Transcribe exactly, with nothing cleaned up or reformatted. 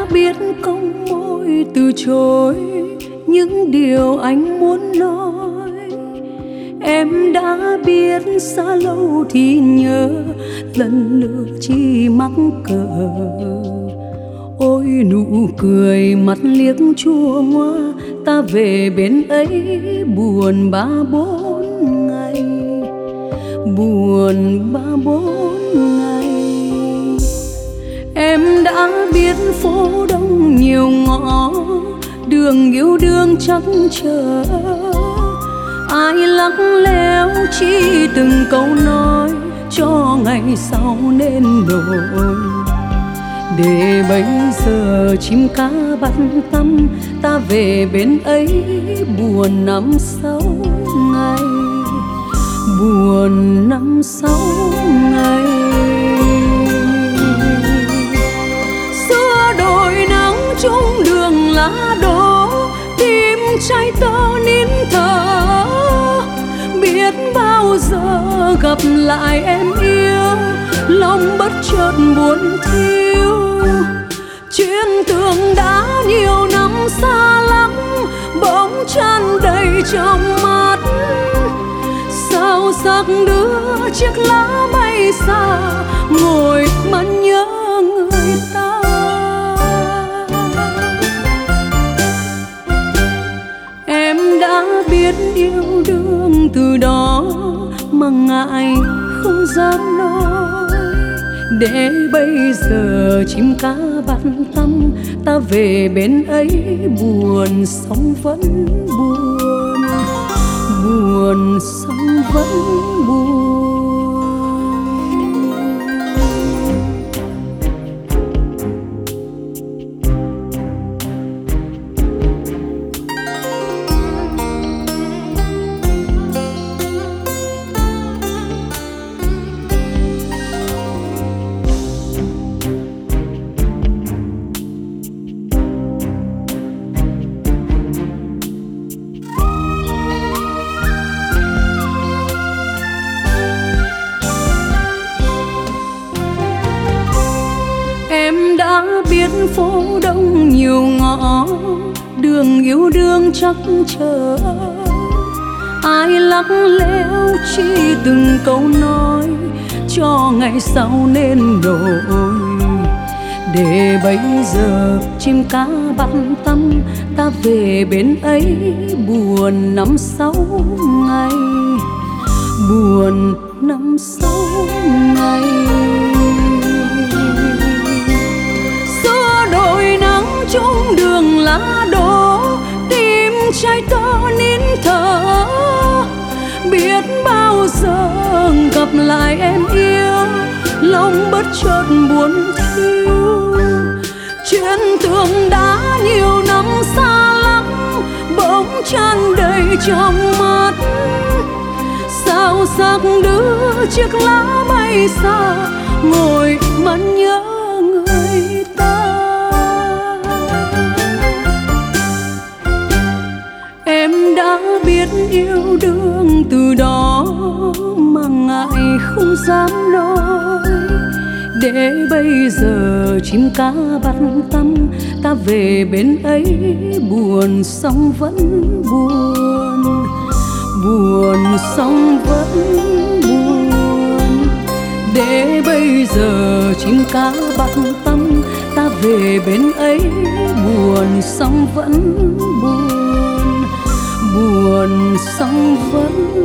biết cong môi từ chối những điều anh muốn nói. Em đã biết xa lâu thì nhớ, lần lượt chỉ mắc cỡ. Ôi nụ cười mắt liếc chua ngoa, ta về bên ấy buồn ba bốn ngày, buồn ba bốn ngày. Em đã biết phố đông nhiều ngõ, đường yêu đương chắc chờ. Ai lắng léo chỉ từng câu nói, cho ngày sau nên đổi. Để bây giờ chim cá bắt tăm, ta về bên ấy buồn năm sáu ngày, buồn năm sáu ngày. Xưa đồi nắng chung đường lá đổ, tim trai tơ nín thở. Biết bao giờ gặp lại em yêu, lòng bất chợt buồn thiêu. Chuyện tưởng đã nhiều năm xa lắm, bỗng tràn đầy trong mắt. Sao sắc đưa chiếc lá bay xa, ngồi mà nhớ người ta. Em đã biết yêu đương từ đó, mà ngại không dám nói. Để bây giờ chim cá bắt tăm, ta về bên ấy buồn sóng vẫn buồn, buồn sóng vẫn buồn. Biết phố đông nhiều ngõ, đường yêu đương chắc chờ. Ai lắng léo chỉ từng câu nói, cho ngày sau nên đổi. Để bây giờ chim cá bắt tăm, ta về bên ấy buồn năm sáu ngày, buồn năm sáu ngày. Chung đường lá đổ, tim trai tơ nín thở. Biết bao giờ gặp lại em yêu, lòng bất chợt buồn thiêu. Chuyện tưởng đã nhiều năm xa lắm, bỗng tràn đầy trong mắt. Sao sắc đưa chiếc lá bay xa, ngồi mà nhớ người ta. Em đã biết yêu đương từ đó, mà ngại không dám nói. Để bây giờ chim cá bắt tăm, ta về bên ấy buồn sóng vẫn buồn, buồn sóng vẫn buồn. Để bây giờ chim cá bắt tăm, ta về bên ấy buồn sóng vẫn buồn, buồn sóng vẫn